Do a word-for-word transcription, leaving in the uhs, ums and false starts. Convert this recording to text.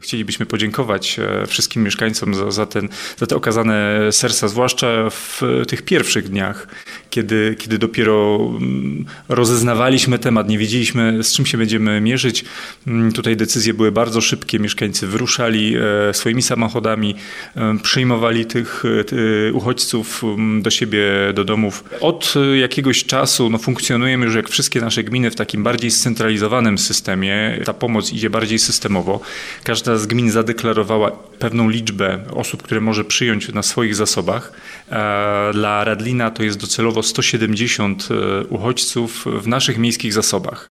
Chcielibyśmy podziękować wszystkim mieszkańcom za, za, ten, za te okazane serca, zwłaszcza w tych pierwszych dniach, kiedy, kiedy dopiero rozeznawaliśmy temat, nie wiedzieliśmy, z czym się będziemy mierzyć. Tutaj decyzje były bardzo szybkie, mieszkańcy wyruszali swoimi samochodami, przyjmowali tych uchodźców do siebie, do domów. Od jakiegoś czasu no, funkcjonujemy już jak wszystkie nasze gminy w takim bardziej scentralizowanym systemie. Ta pomoc idzie bardziej systemowo. Każda z gmin zadeklarowała pewną liczbę osób, które może przyjąć na swoich zasobach. Dla Radlina to jest docelowo sto siedemdziesiąt uchodźców w naszych miejskich zasobach.